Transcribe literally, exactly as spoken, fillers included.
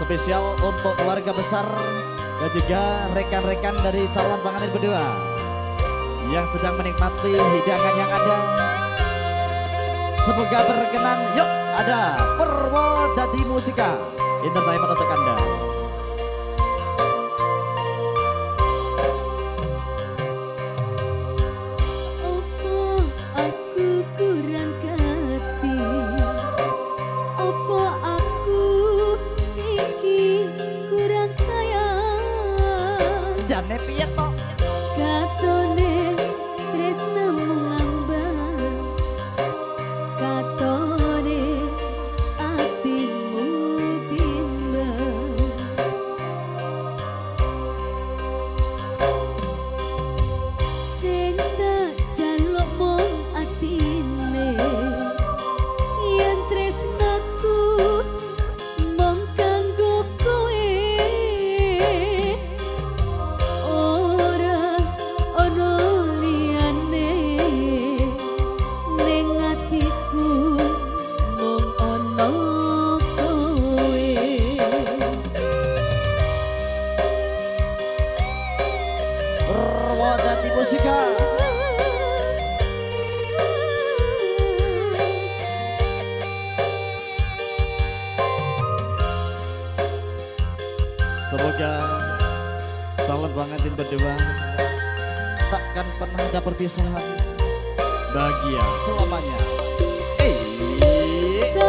Spesial untuk keluarga besar dan juga rekan-rekan dari calon pengantin berdua yang sedang menikmati hidangan yang ada. Semoga berkenan. Yuk, ada Purwodadi Musika Entertainment untuk Anda. Jane piye to? Katone tresna mengambang, katone atimu bimbang. Sing tak jaluk mung atine, yen tresnaku mung kanggo kowe. Purwodadi Musika. Semoga calon pengantin berdua takkan pernah ada perpisahan, bahagia selamanya. Eh.